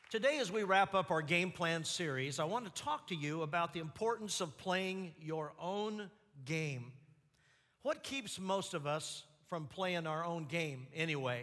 Today, as we wrap up our game plan series, I want to talk to you about the importance of playing your own game. What keeps most of us from playing our own game anyway?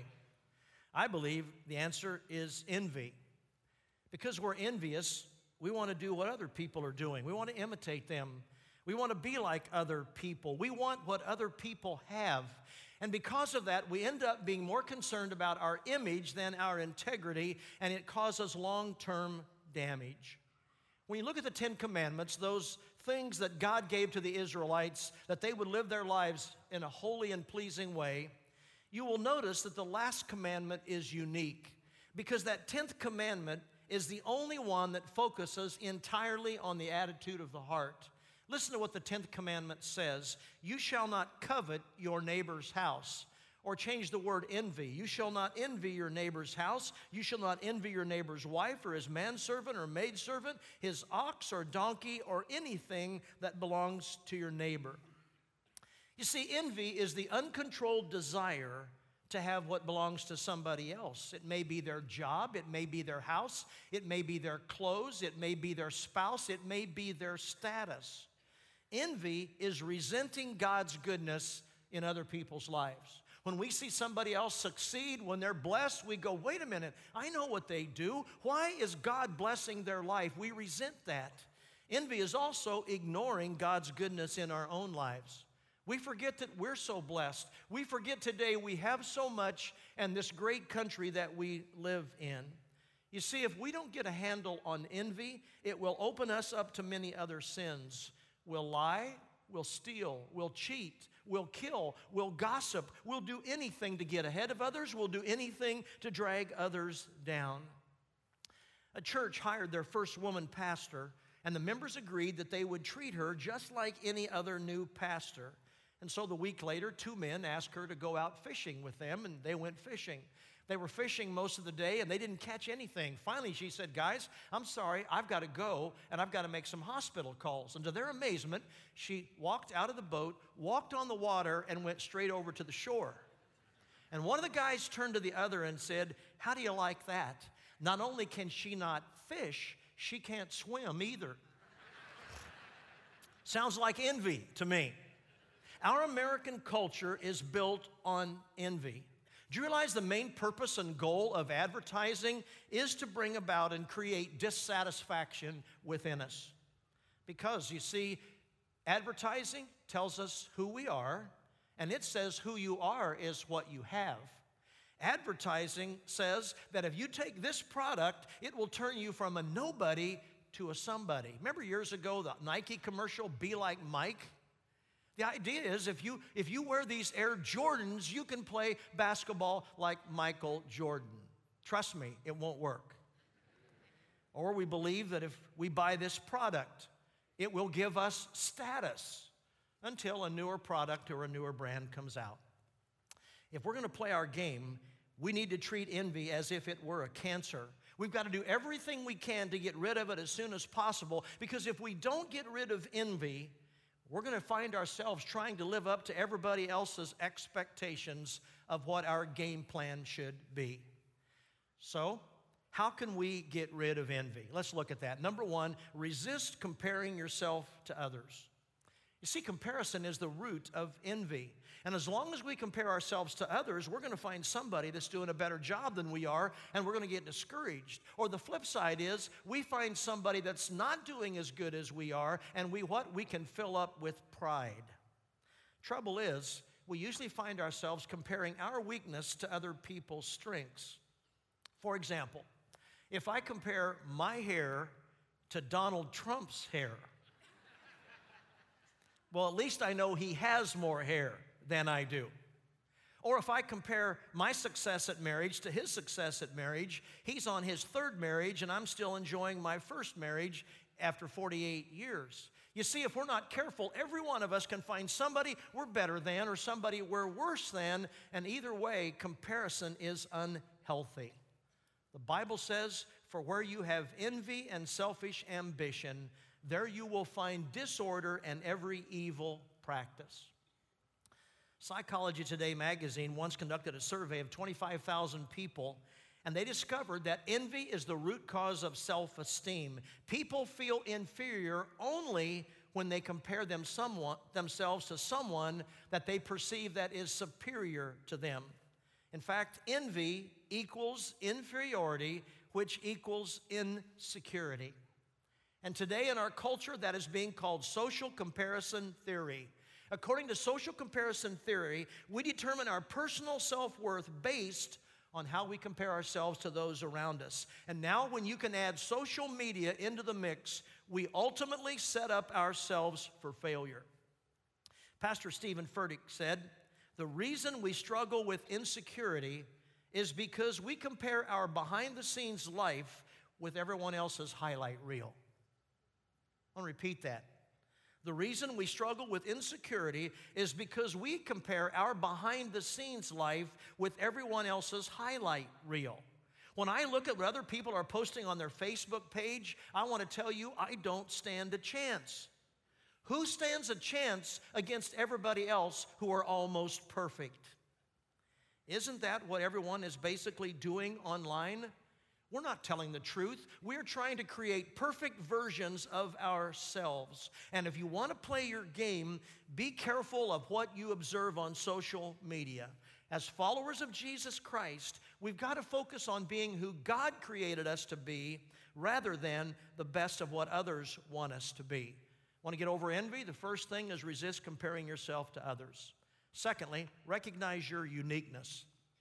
I believe the answer is envy. Because we're envious, we want to do what other people are doing. We want to imitate them. We want to be like other people. We want what other people have. And because of that, we end up being more concerned about our image than our integrity, and it causes long-term damage. When you look at the Ten Commandments, those things that God gave to the Israelites, that they would live their lives in a holy and pleasing way, you will notice that the last commandment is unique, because that 10th commandment is the only one that focuses entirely on the attitude of the heart. Listen to what the 10th commandment says. You shall not covet your neighbor's house. Or change the word envy. You shall not envy your neighbor's house. You shall not envy your neighbor's wife or his manservant or maidservant, his ox or donkey or anything that belongs to your neighbor. You see, envy is the uncontrolled desire to have what belongs to somebody else. It may be their job, it may be their house, it may be their clothes, it may be their spouse, it may be their status. Envy is resenting God's goodness in other people's lives. When we see somebody else succeed, when they're blessed, we go, wait a minute, I know what they do. Why is God blessing their life? We resent that. Envy is also ignoring God's goodness in our own lives. We forget that we're so blessed. We forget today we have so much and this great country that we live in. You see, if we don't get a handle on envy, it will open us up to many other sins. We'll lie, we'll steal, we'll cheat, we'll kill, we'll gossip, we'll do anything to get ahead of others, we'll do anything to drag others down. A church hired their first woman pastor, and the members agreed that they would treat her just like any other new pastor. And so the week later, two men asked her to go out fishing with them, and they went fishing. They were fishing most of the day, and they didn't catch anything. Finally, she said, guys, I'm sorry, I've got to go, and I've got to make some hospital calls. And to their amazement, she walked out of the boat, walked on the water, and went straight over to the shore. And one of the guys turned to the other and said, how do you like that? Not only can she not fish, she can't swim either. Sounds like envy to me. Our American culture is built on envy. Do you realize the main purpose and goal of advertising is to bring about and create dissatisfaction within us? Because, you see, advertising tells us who we are, and it says who you are is what you have. Advertising says that if you take this product, it will turn you from a nobody to a somebody. Remember years ago, the Nike commercial, Be Like Mike? The idea is if you wear these Air Jordans, you can play basketball like Michael Jordan. Trust me, it won't work. Or we believe that if we buy this product, it will give us status until a newer product or a newer brand comes out. If we're going to play our game, we need to treat envy as if it were a cancer. We've got to do everything we can to get rid of it as soon as possible, because if we don't get rid of envy, we're going to find ourselves trying to live up to everybody else's expectations of what our game plan should be. So, how can we get rid of envy? Let's look at that. Number one, resist comparing yourself to others. You see, comparison is the root of envy. And as long as we compare ourselves to others, we're going to find somebody that's doing a better job than we are, and we're going to get discouraged. Or the flip side is, we find somebody that's not doing as good as we are, and we can fill up with pride. Trouble is, we usually find ourselves comparing our weakness to other people's strengths. For example, if I compare my hair to Donald Trump's hair, well, at least I know he has more hair than I do. Or if I compare my success at marriage to his success at marriage, he's on his third marriage and I'm still enjoying my first marriage after 48 years. You see, if we're not careful, every one of us can find somebody we're better than or somebody we're worse than, and either way, comparison is unhealthy. The Bible says, for where you have envy and selfish ambition, there you will find disorder and every evil practice. Psychology Today magazine once conducted a survey of 25,000 people, And they discovered that envy is the root cause of self-esteem. People feel inferior only when they compare themselves to someone that they perceive that is superior to them. In fact, envy equals inferiority, which equals insecurity. And today in our culture, that is being called social comparison theory. According to social comparison theory, we determine our personal self-worth based on how we compare ourselves to those around us. And now when you can add social media into the mix, we ultimately set up ourselves for failure. Pastor Stephen Furtick said, "The reason we struggle with insecurity is because we compare our behind-the-scenes life with everyone else's highlight reel." I want to repeat that. The reason we struggle with insecurity is because we compare our behind-the-scenes life with everyone else's highlight reel. When I look at what other people are posting on their Facebook page, I want to tell you, I don't stand a chance. Who stands a chance against everybody else who are almost perfect? Isn't that what everyone is basically doing online? We're not telling the truth. We're trying to create perfect versions of ourselves. And if you want to play your game, be careful of what you observe on social media. As followers of Jesus Christ, we've got to focus on being who God created us to be rather than the best of what others want us to be. Want to get over envy? The first thing is resist comparing yourself to others. Secondly, recognize your uniqueness.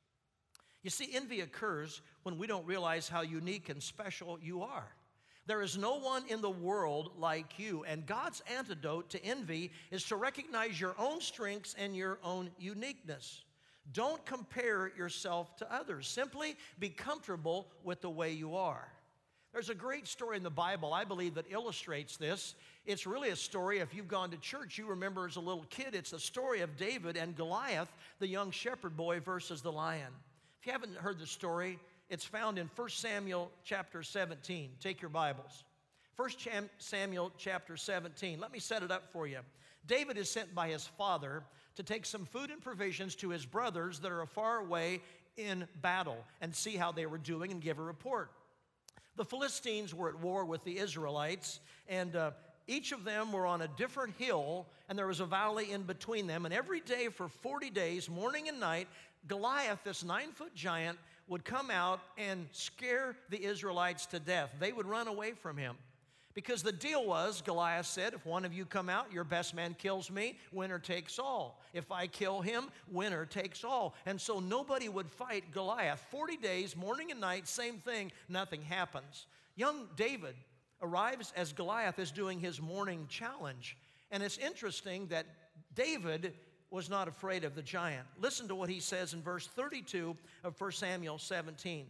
You see, envy occurs when we don't realize how unique and special you are. There is no one in the world like you, and God's antidote to envy is to recognize your own strengths and your own uniqueness. Don't compare yourself to others. Simply be comfortable with the way you are. There's a great story in the Bible, I believe, that illustrates this. It's really a story, if you've gone to church, you remember as a little kid, it's the story of David and Goliath, the young shepherd boy versus the lion. If you haven't heard the story, it's found in 1 Samuel chapter 17. Take your Bibles. 1 Samuel chapter 17. Let me set it up for you. David is sent by his father to take some food and provisions to his brothers that are far away in battle and see how they were doing and give a report. The Philistines were at war with the Israelites, and each of them were on a different hill, and there was a valley in between them. And every day for 40 days, morning and night, Goliath, this 9-foot giant, would come out and scare the Israelites to death. They would run away from him. Because the deal was, Goliath said, if one of you come out, your best man kills me, winner takes all. If I kill him, winner takes all. And so nobody would fight Goliath. 40 days, morning and night, same thing, nothing happens. Young David arrives as Goliath is doing his morning challenge. And it's interesting that David was not afraid of the giant. Listen to what he says in verse 32 of 1 Samuel 17.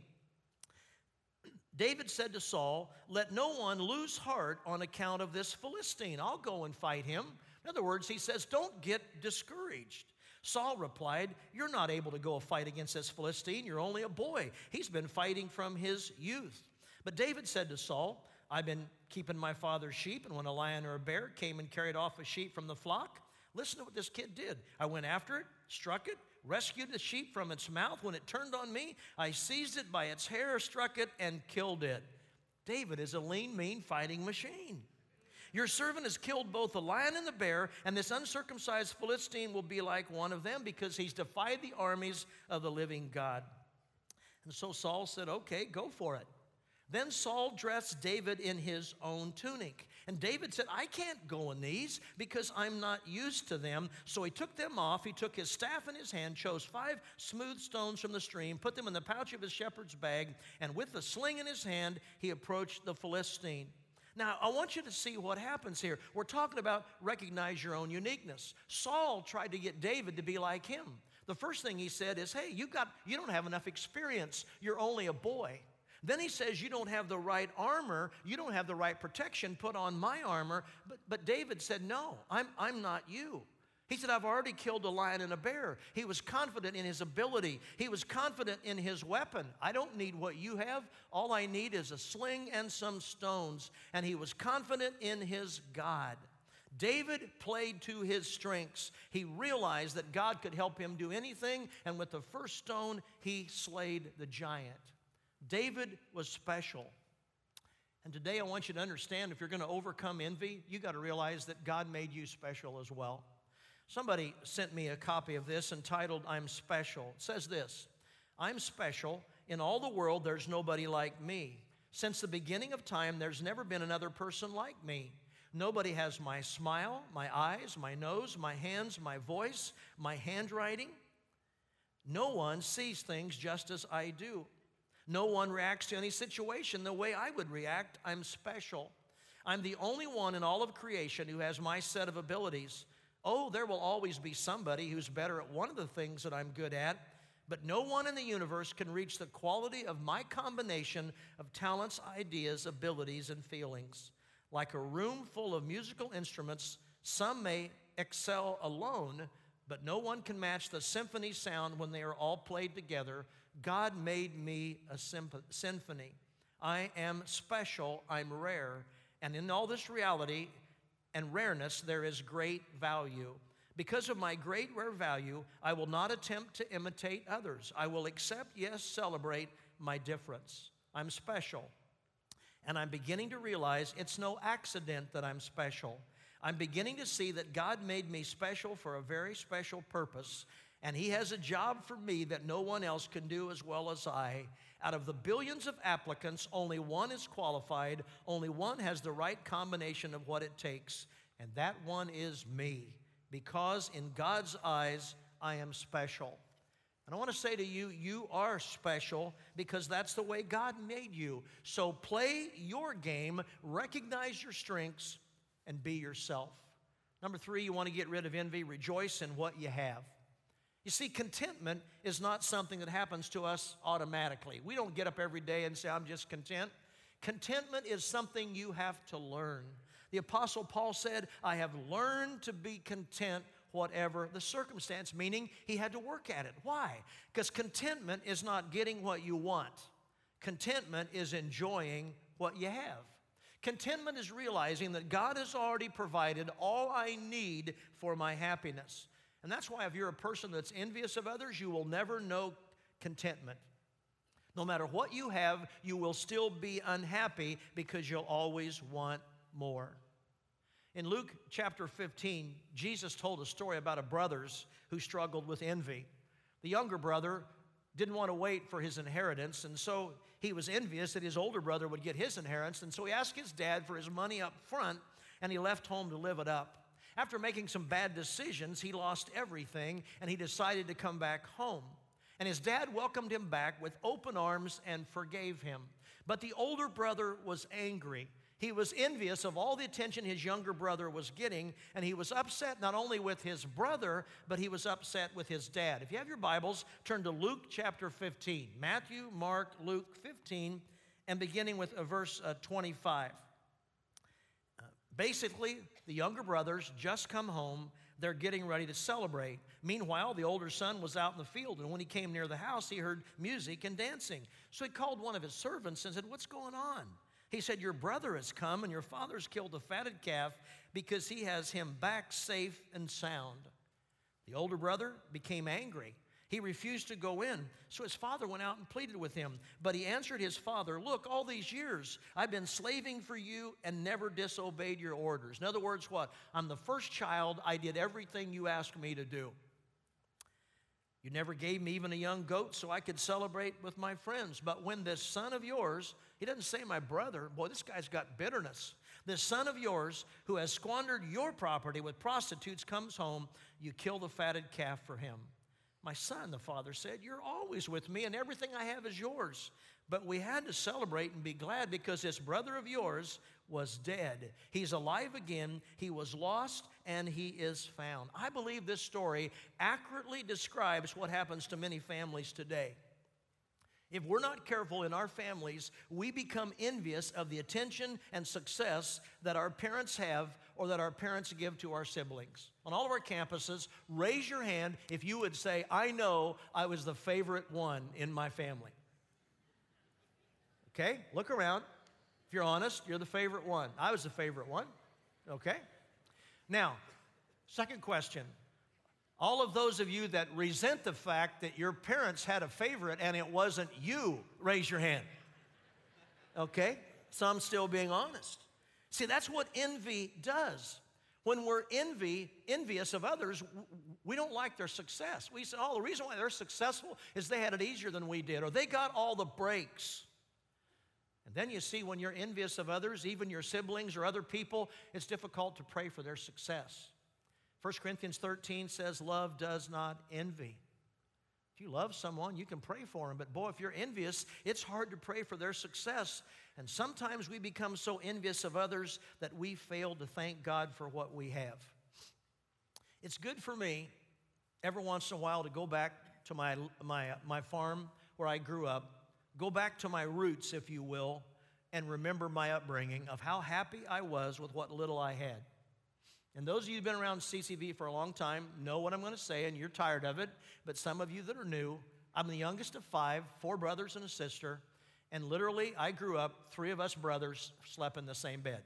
David said to Saul, "Let no one lose heart on account of this Philistine. I'll go and fight him." In other words, he says, don't get discouraged. Saul replied, "You're not able to go fight against this Philistine. You're only a boy. He's been fighting from his youth." But David said to Saul, "I've been keeping my father's sheep, and when a lion or a bear came and carried off a sheep from the flock, listen to what this kid did. I went after it, struck it, rescued the sheep from its mouth. When it turned on me, I seized it by its hair, struck it, and killed it." David is a lean, mean fighting machine. "Your servant has killed both the lion and the bear, and this uncircumcised Philistine will be like one of them because he's defied the armies of the living God." And so Saul said, "Okay, go for it." Then Saul dressed David in his own tunic. And David said, "I can't go in these because I'm not used to them." So he took them off. He took his staff in his hand, chose 5 smooth stones from the stream, put them in the pouch of his shepherd's bag, and with the sling in his hand, he approached the Philistine. Now, I want you to see what happens here. We're talking about recognize your own uniqueness. Saul tried to get David to be like him. The first thing he said is, "Hey, you don't have enough experience. You're only a boy." Then he says, "You don't have the right armor. You don't have the right protection. Put on my armor." But David said, "No, I'm not you." He said, "I've already killed a lion and a bear." He was confident in his ability. He was confident in his weapon. "I don't need what you have. All I need is a sling and some stones." And he was confident in his God. David played to his strengths. He realized that God could help him do anything, and with the first stone, he slayed the giant. David was special. And today I want you to understand, if you're going to overcome envy, you got to realize that God made you special as well. Somebody sent me a copy of this entitled, I'm Special. It says this: I'm special. In all the world, there's nobody like me. Since the beginning of time, there's never been another person like me. Nobody has my smile, my eyes, my nose, my hands, my voice, my handwriting. No one sees things just as I do. No one reacts to any situation the way I would react. I'm special. I'm the only one in all of creation who has my set of abilities. Oh, there will always be somebody who's better at one of the things that I'm good at, but no one in the universe can reach the quality of my combination of talents, ideas, abilities, and feelings. Like a room full of musical instruments, some may excel alone, but no one can match the symphony sound when they are all played together. God made me a symphony. I am special, I'm rare, and in all this reality and rareness, there is great value. Because of my great rare value, I will not attempt to imitate others. I will accept, yes, celebrate my difference. I'm special, and I'm beginning to realize it's no accident that I'm special. I'm beginning to see that God made me special for a very special purpose, and He has a job for me that no one else can do as well as I. Out of the billions of applicants, only one is qualified. Only one has the right combination of what it takes, and that one is me, because in God's eyes, I am special. And I want to say to you, you are special because that's the way God made you. So play your game, recognize your strengths, and be yourself. Number 3, you want to get rid of envy. Rejoice in what you have. You see, contentment is not something that happens to us automatically. We don't get up every day and say, I'm just content. Contentment is something you have to learn. The Apostle Paul said, I have learned to be content whatever the circumstance, meaning he had to work at it. Why? Because contentment is not getting what you want. Contentment is enjoying what you have. Contentment is realizing that God has already provided all I need for my happiness. And that's why if you're a person that's envious of others, you will never know contentment. No matter what you have, you will still be unhappy because you'll always want more. In Luke chapter 15, Jesus told a story about a brothers who struggled with envy. The younger brother didn't want to wait for his inheritance, and so he was envious that his older brother would get his inheritance, and so he asked his dad for his money up front, and he left home to live it up. After making some bad decisions, he lost everything, and he decided to come back home. And his dad welcomed him back with open arms and forgave him. But the older brother was angry. He was envious of all the attention his younger brother was getting, and he was upset not only with his brother, but he was upset with his dad. If you have your Bibles, turn to Luke chapter 15. Matthew, Mark, Luke 15, and beginning with verse 25. Basically, the younger brothers just come home. They're getting ready to celebrate. Meanwhile, the older son was out in the field, and when he came near the house, he heard music and dancing. So he called one of his servants and said, what's going on? He said, your brother has come, and your father's killed a fatted calf because he has him back safe and sound. The older brother became angry. He refused to go in, so his father went out and pleaded with him. But he answered his father, look, all these years I've been slaving for you and never disobeyed your orders. In other words, what? I'm the first child. I did everything you asked me to do. You never gave me even a young goat so I could celebrate with my friends. But when this son of yours, he doesn't say my brother, boy, this guy's got bitterness. This son of yours who has squandered your property with prostitutes comes home, you kill the fatted calf for him. My son, the father said, you're always with me and everything I have is yours. But we had to celebrate and be glad because this brother of yours was dead. He's alive again. He was lost and he is found. I believe this story accurately describes what happens to many families today. If we're not careful in our families, we become envious of the attention and success that our parents have or that our parents give to our siblings. On all of our campuses, raise your hand if you would say, I know I was the favorite one in my family. Okay, look around. If you're honest, you're the favorite one. I was the favorite one. Okay? Now, second question. All of those of you that resent the fact that your parents had a favorite and it wasn't you, raise your hand. Okay? So I'm still being honest. See, that's what envy does. When we're envious of others, we don't like their success. We say, oh, the reason why they're successful is they had it easier than we did, or they got all the breaks. And then you see when you're envious of others, even your siblings or other people, it's difficult to pray for their success. 1 Corinthians 13 says, love does not envy. If you love someone, you can pray for them. But boy, if you're envious, it's hard to pray for their success. And sometimes we become so envious of others that we fail to thank God for what we have. It's good for me every once in a while to go back to my farm where I grew up, go back to my roots, if you will, and remember my upbringing of how happy I was with what little I had. And those of you who've been around CCV for a long time know what I'm going to say, and you're tired of it. But some of you that are new, I'm the youngest of 5, 4 brothers and a sister. And literally, I grew up, 3 of us brothers slept in the same bed.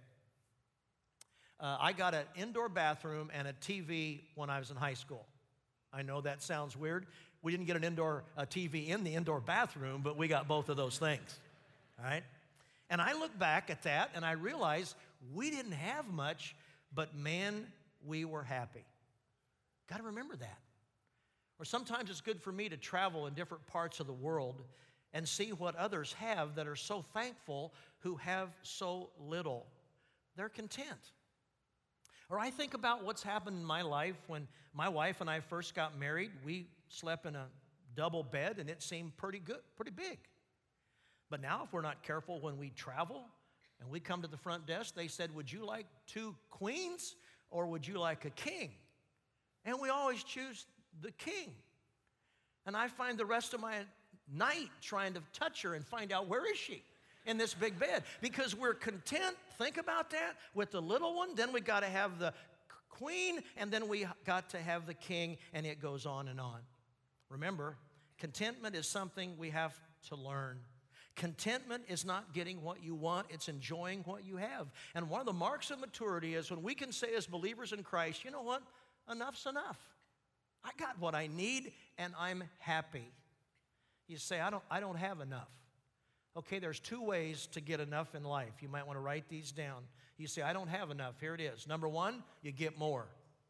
I got an indoor bathroom and a TV when I was in high school. I know that sounds weird. We didn't get an indoor TV in the indoor bathroom, but we got both of those things. All right? And I look back at that, and I realize we didn't have much, but man, we were happy. Got to remember that. Or sometimes it's good for me to travel in different parts of the world and see what others have that are so thankful who have so little. They're content. Or I think about what's happened in my life when my wife and I first got married. We slept in a double bed, and it seemed pretty good, pretty big. But now if we're not careful when we travel and we come to the front desk, they said, would you like 2 queens or would you like a king? And we always choose the king. And I find the rest of my night trying to touch her and find out where is she in this big bed, because we're content, think about that, with the little one. Then we got to have the queen, and then we got to have the king, and it goes on and on. Remember, contentment is something we have to learn. Contentment is not getting what you want, it's enjoying what you have. And one of the marks of maturity is when we can say as believers in Christ, you know what, enough's enough. I got what I need, and I'm happy. You say, I don't have enough. Okay, there's 2 ways to get enough in life. You might want to write these down. You say, I don't have enough. Here it is. Number 1, you get more.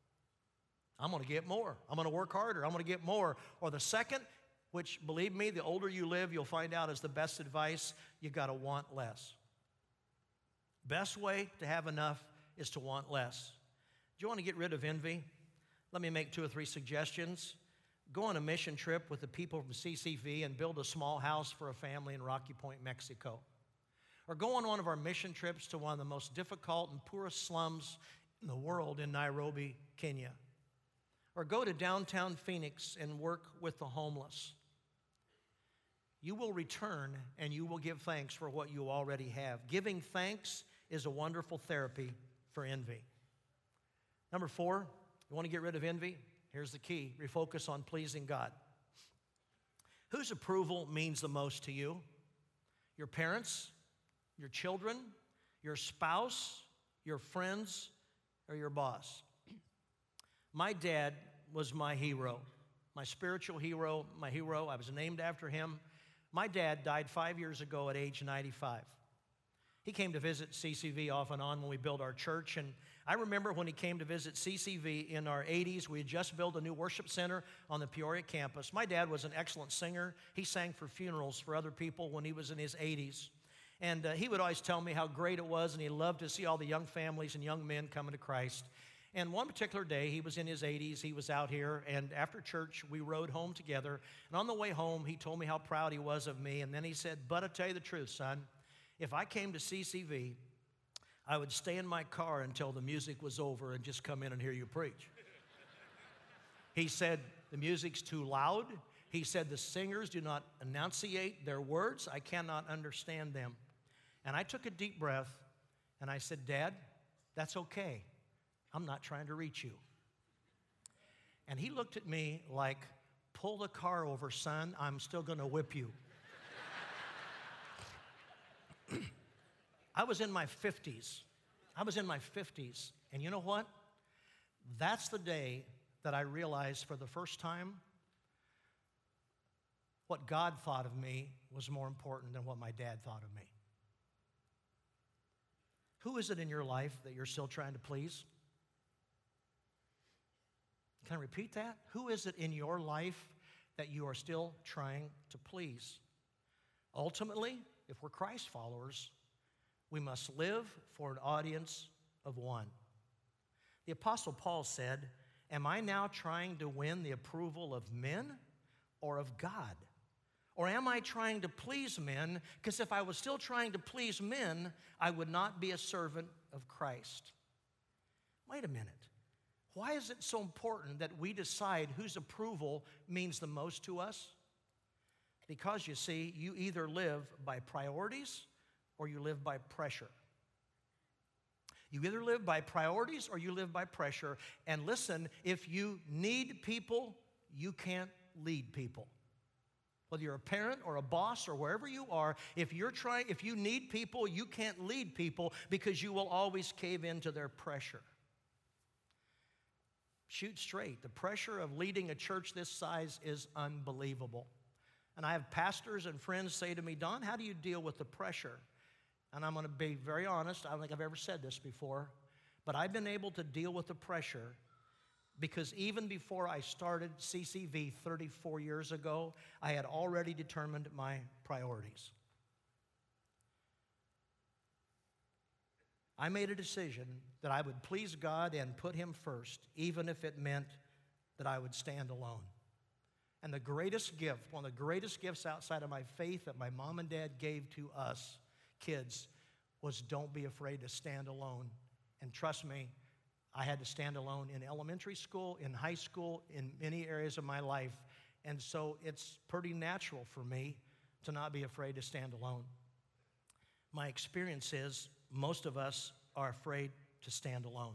I'm going to get more. I'm going to work harder. I'm going to get more. Or the second, which, believe me, the older you live, you'll find out is the best advice, you got to want less. Best way to have enough is to want less. Do you want to get rid of envy? Let me make 2 or 3 suggestions. Go on a mission trip with the people from CCV and build a small house for a family in Rocky Point, Mexico. Or go on one of our mission trips to one of the most difficult and poorest slums in the world in Nairobi, Kenya. Or go to downtown Phoenix and work with the homeless. You will return and you will give thanks for what you already have. Giving thanks is a wonderful therapy for envy. Number 4, you want to get rid of envy? Here's the key. Refocus on pleasing God. Whose approval means the most to you? Your parents, your children, your spouse, your friends, or your boss? My dad was my hero, my spiritual hero, my hero. I was named after him. My dad died 5 years ago at age 95. He came to visit CCV off and on when we built our church, and I remember when he came to visit CCV in our 80s. We had just built a new worship center on the Peoria campus. My dad was an excellent singer. He sang for funerals for other people when he was in his 80s. And he would always tell me how great it was, and he loved to see all the young families and young men coming to Christ. And one particular day, he was in his 80s, he was out here, and after church, we rode home together. And on the way home, he told me how proud he was of me. And then he said, "Bud, I'll tell you the truth, son. If I came to CCV, I would stay in my car until the music was over and just come in and hear you preach." He said, "The music's too loud." He said, "The singers do not enunciate their words. I cannot understand them." And I took a deep breath, and I said, "Dad, that's okay. I'm not trying to reach you." And he looked at me like, "Pull the car over, son. I'm still going to whip you." I was in my 50s. And you know what? That's the day that I realized for the first time what God thought of me was more important than what my dad thought of me. Who is it in your life that you're still trying to please? Can I repeat that? Who is it in your life that you are still trying to please? Ultimately, if we're Christ followers, we must live for an audience of one. The Apostle Paul said, "Am I now trying to win the approval of men or of God? Or am I trying to please men? Because if I was still trying to please men, I would not be a servant of Christ." Wait a minute. Why is it so important that we decide whose approval means the most to us? Because, you see, you either live by priorities or you live by pressure. You either live by priorities or you live by pressure. And listen, if you need people, you can't lead people. Whether you're a parent or a boss or wherever you are, if you need people, you can't lead people because you will always cave into their pressure. Shoot straight. The pressure of leading a church this size is unbelievable. And I have pastors and friends say to me, "Don, how do you deal with the pressure?" And I'm going to be very honest. I don't think I've ever said this before, but I've been able to deal with the pressure because even before I started CCV 34 years ago, I had already determined my priorities. I made a decision that I would please God and put Him first, even if it meant that I would stand alone. And the greatest gift, one of the greatest gifts outside of my faith that my mom and dad gave to us kids was don't be afraid to stand alone. And trust me, I had to stand alone in elementary school, in high school, in many areas of my life. And so it's pretty natural for me to not be afraid to stand alone. My experience is most of us are afraid to stand alone.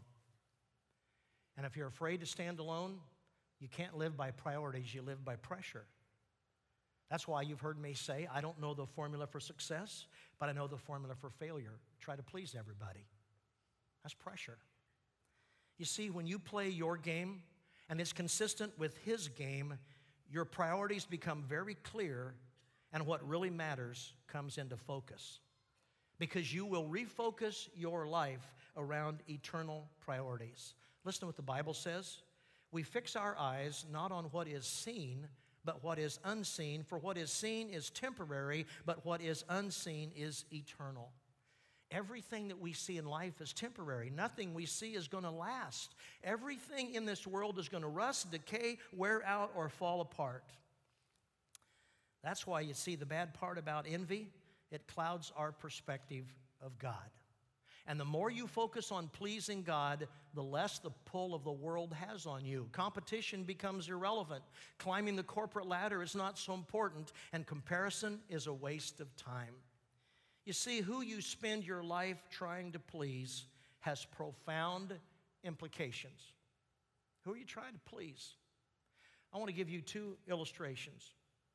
And if you're afraid to stand alone, you can't live by priorities, you live by pressure. That's why you've heard me say, I don't know the formula for success, but I know the formula for failure. Try to please everybody. That's pressure. You see, when you play your game and it's consistent with His game, your priorities become very clear and what really matters comes into focus. Because you will refocus your life around eternal priorities. Listen to what the Bible says. We fix our eyes not on what is seen, but what is unseen. For what is seen is temporary, but what is unseen is eternal. Everything that we see in life is temporary. Nothing we see is going to last. Everything in this world is going to rust, decay, wear out, or fall apart. That's why you see the bad part about envy, it clouds our perspective of God. And the more you focus on pleasing God, the less the pull of the world has on you. Competition becomes irrelevant. Climbing the corporate ladder is not so important, and comparison is a waste of time. You see, who you spend your life trying to please has profound implications. Who are you trying to please? I want to give you two illustrations.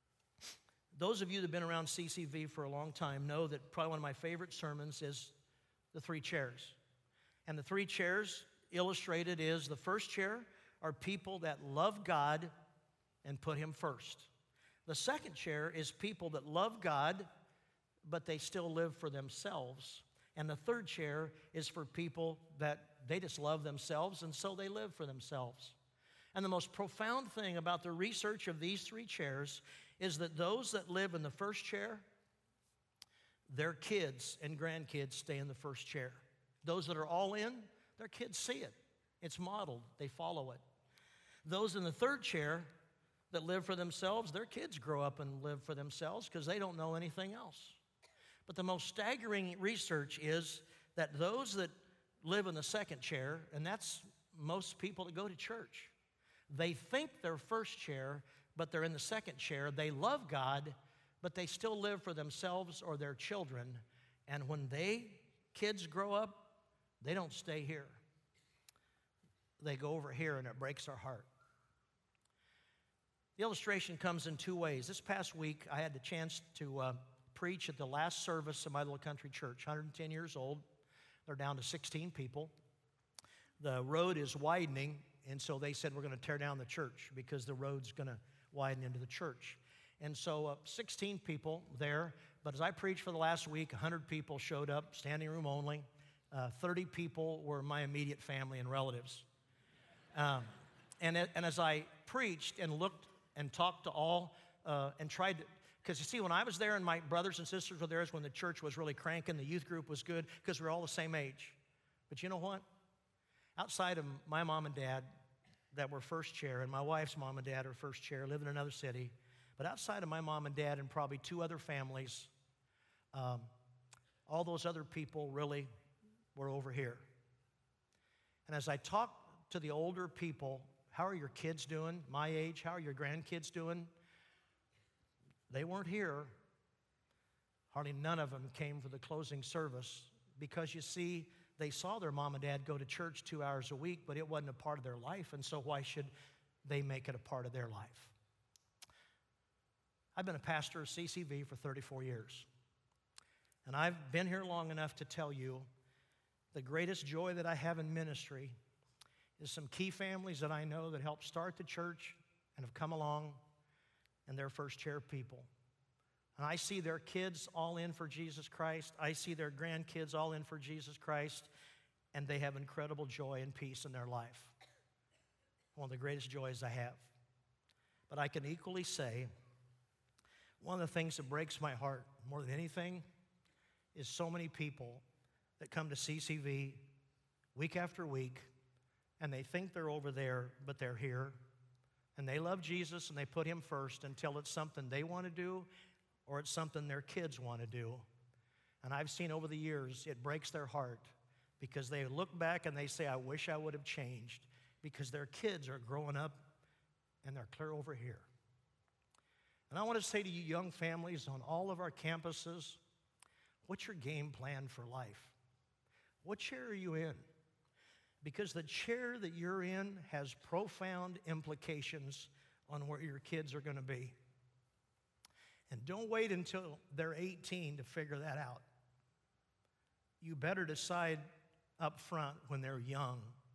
Those of you that have been around CCV for a long time know that probably one of my favorite sermons is the three chairs. And the three chairs illustrated is the first chair are people that love God and put Him first. The second chair is people that love God, but they still live for themselves. And the third chair is for people that they just love themselves, and so they live for themselves. And the most profound thing about the research of these three chairs is that those that live in the first chair, their kids and grandkids stay in the first chair. Those that are all in, their kids see it. It's modeled. They follow it. Those in the third chair that live for themselves, their kids grow up and live for themselves because they don't know anything else. But the most staggering research is that those that live in the second chair, and that's most people that go to church, they think they're first chair, but they're in the second chair. They love God, but they still live for themselves or their children. And when kids grow up, they don't stay here. They go over here, and it breaks our heart. The illustration comes in two ways. This past week, I had the chance to preach at the last service of my little country church, 110 years old. They're down to 16 people. The road is widening, and so they said, we're going to tear down the church because the road's going to widen into the church. And so 16 people there, but as I preached for the last week, 100 people showed up, standing room only. 30 people were my immediate family and relatives. And as I preached and looked and talked to all and tried to, because you see, when I was there and my brothers and sisters were there is when the church was really cranking, the youth group was good because we were all the same age. But you know what? Outside of my mom and dad that were first chair, and my wife's mom and dad are first chair, live in another city, but outside of my mom and dad and probably 2 other families, all those other people really were over here. And as I talked to the older people, how are your kids doing? My age, how are your grandkids doing? They weren't here. Hardly none of them came for the closing service because, you see, they saw their mom and dad go to church 2 hours a week, but it wasn't a part of their life, and so why should they make it a part of their life? I've been a pastor of CCV for 34 years, and I've been here long enough to tell you the greatest joy that I have in ministry is some key families that I know that helped start the church and have come along, and they're first chair people. And I see their kids all in for Jesus Christ. I see their grandkids all in for Jesus Christ, and they have incredible joy and peace in their life. One of the greatest joys I have. But I can equally say, one of the things that breaks my heart more than anything is so many people that come to CCV week after week, and they think they're over there, but they're here. And they love Jesus, and they put him first until it's something they want to do or it's something their kids want to do. And I've seen over the years, it breaks their heart because they look back and they say, I wish I would have changed, because their kids are growing up and they're clear over here. And I want to say to you young families on all of our campuses, what's your game plan for life? What chair are you in? Because the chair that you're in has profound implications on where your kids are going to be. And don't wait until they're 18 to figure that out. You better decide up front when they're young,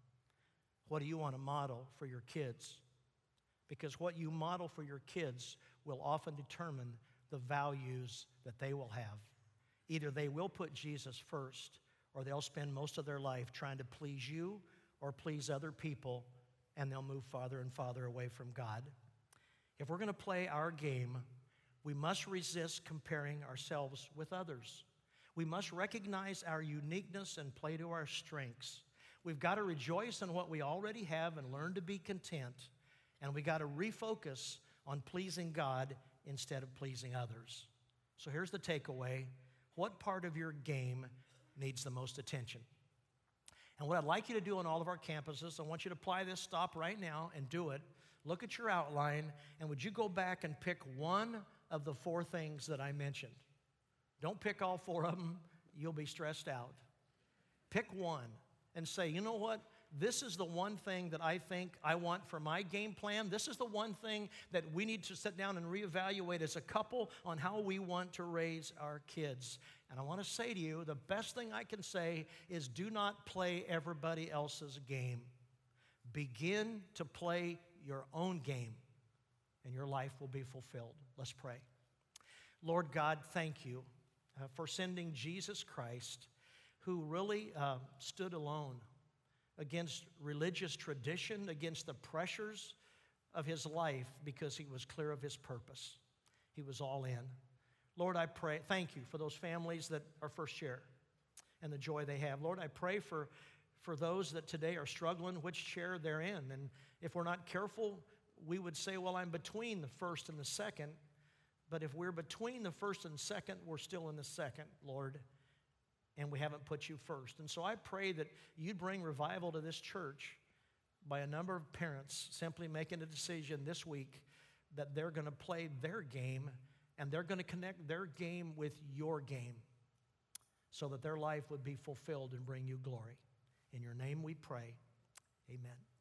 what do you want to model for your kids? Because what you model for your kids will often determine the values that they will have. Either they will put Jesus first, or they'll spend most of their life trying to please you or please other people, and they'll move farther and farther away from God. If we're going to play our game, we must resist comparing ourselves with others. We must recognize our uniqueness and play to our strengths. We've got to rejoice in what we already have and learn to be content, and we got to refocus on pleasing God instead of pleasing others. So here's the takeaway. What part of your game needs the most attention? And what I'd like you to do on all of our campuses, I want you to apply this, stop right now and do it. Look at your outline, and would you go back and pick one of the 4 things that I mentioned? Don't pick all 4 of them. You'll be stressed out. Pick one and say, you know what? This is the one thing that I think I want for my game plan. This is the one thing that we need to sit down and reevaluate as a couple on how we want to raise our kids. And I want to say to you, the best thing I can say is do not play everybody else's game. Begin to play your own game, and your life will be fulfilled. Let's pray. Lord God, thank you for sending Jesus Christ, who really stood alone against religious tradition, against the pressures of his life, because he was clear of his purpose. He was all in. Lord, I pray, thank you for those families that are first chair and the joy they have. Lord, I pray for those that today are struggling, which chair they're in. And if we're not careful, we would say, well, I'm between the first and the second. But if we're between the first and second, we're still in the second, Lord, and we haven't put you first. And so I pray that you'd bring revival to this church by a number of parents simply making a decision this week that they're going to play their game, and they're going to connect their game with your game so that their life would be fulfilled and bring you glory. In your name we pray. Amen.